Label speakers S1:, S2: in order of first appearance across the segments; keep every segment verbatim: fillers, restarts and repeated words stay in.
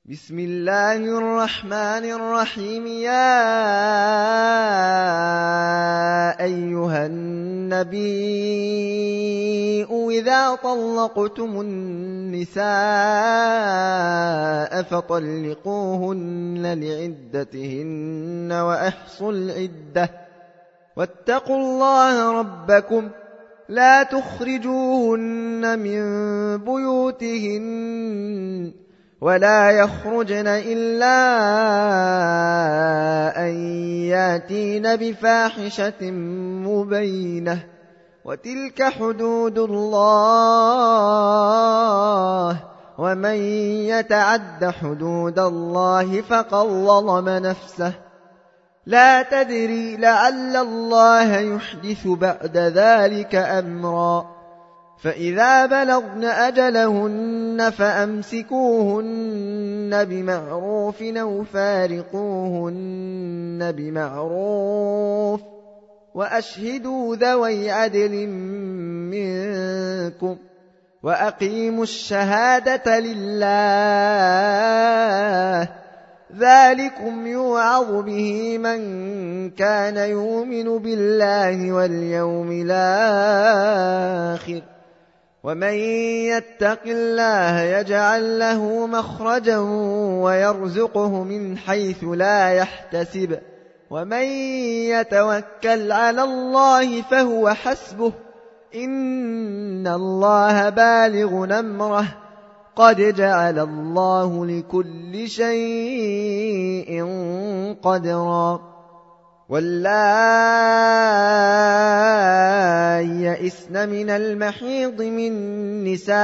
S1: بسم الله الرحمن الرحيم. يا أيها النبي إذا طلقتم النساء فطلقوهن لعدتهن وأحصوا العدة واتقوا الله ربكم لا تخرجوهن من بيوتهن ولا يخرجن إلا أن ياتين بفاحشة مبينة وتلك حدود الله ومن يتعد حدود الله فقد ظلم نفسه لا تدري لعل الله يحدث بعد ذلك أمرا. فإذا بلغن أجلهن فأمسكوهن بمعروف أو فارقوهن بمعروف وأشهدوا ذوي عدل منكم وأقيموا الشهادة لله ذلكم يوعظ به من كان يؤمن بالله واليوم الآخر ومن يتق الله يجعل له مخرجا ويرزقه من حيث لا يحتسب ومن يتوكل على الله فهو حسبه إن الله بالغ أمره قد جعل الله لكل شيء قدرا. واللائي يئسن من المحيض من نسائكم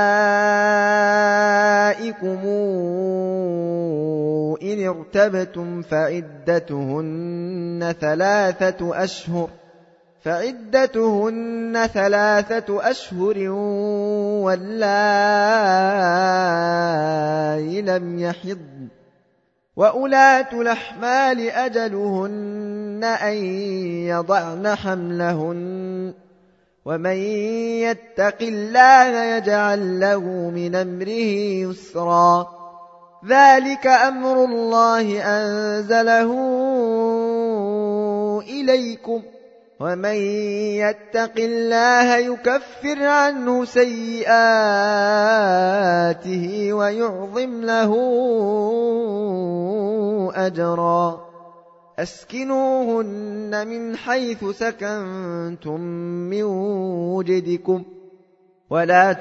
S1: إن ارتبتم فعدتهن ثلاثة أشهر فعدتهن ثلاثة أشهر واللائي لم يحضن وأولاة الأحمال أجلهن أن يضعن حملهن ومن يتق الله يجعل له من أمره يسرا. ذلك أمر الله أنزله إليكم ومن يتق الله يكفر عنه سيئاته ويعظم له أجرا. أسكنوهن من حيث سكنتم من وجدكم ولا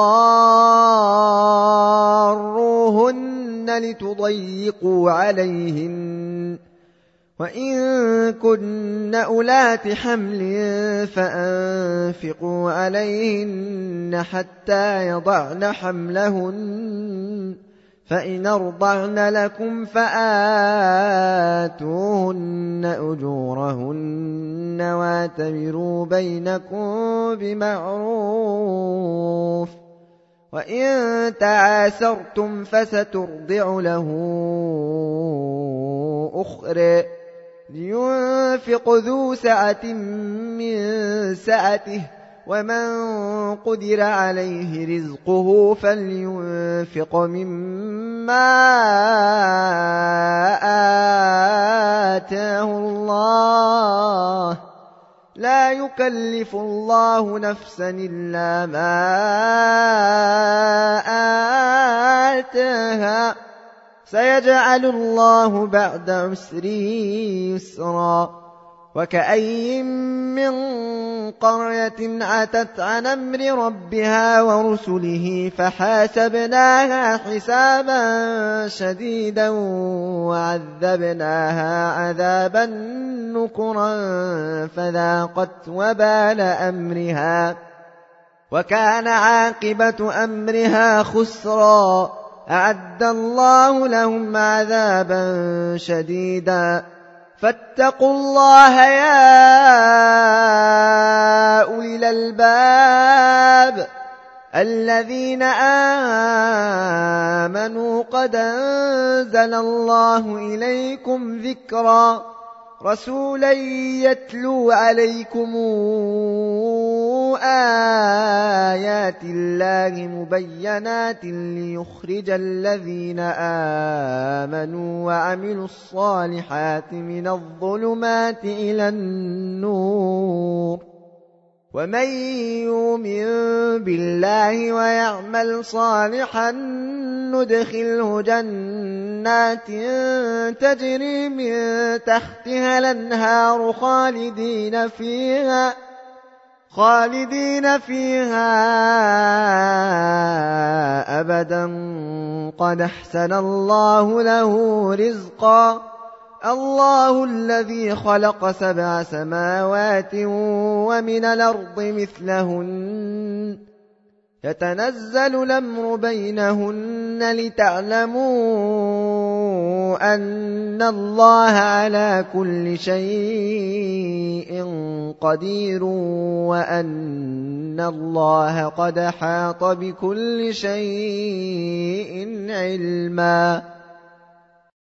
S1: تضاروهن لتضيقوا عليهن وإن كن أولات حمل فأنفقوا عليهن حتى يضعن حملهن فإن أرضعن لكم فآتوهن أجورهن واعتبروا بينكم بمعروف وإن تعاسرتم فسترضع له أخرى لينفق ذو سعة من سعته ومن قدر عليه رزقه فلينفق مما آتاه الله لا يكلف الله نفسا إلا ما آتاها سيجعل الله بعد عسر يسرا. وكأي من قرية عتت عن أمر ربها ورسله فحاسبناها حسابا شديدا وعذبناها عذابا نكرا فذاقت وبال أمرها وكان عاقبة أمرها خسرا. أعد الله لهم عذابا شديدا فاتقوا الله يا أولي الألباب الذين آمنوا قد أنزل الله إليكم ذكرا رسولا يتلو عليكم آيات الله مبينات ليخرج الذين آمنوا وعملوا الصالحات من الظلمات إلى النور ومن يؤمن بالله ويعمل صالحا ندخله جنات تجري من تحتها الأنهار خالدين فيها خالدين فيها أبدا قد أحسن الله له رزقا الله الذي خلق سبع سماوات ومن الأرض مثلهن يتنزل الأمر بينهن لتعلموا أن الله على كل شيء قدير وأن الله قد أحاط بكل شيء علما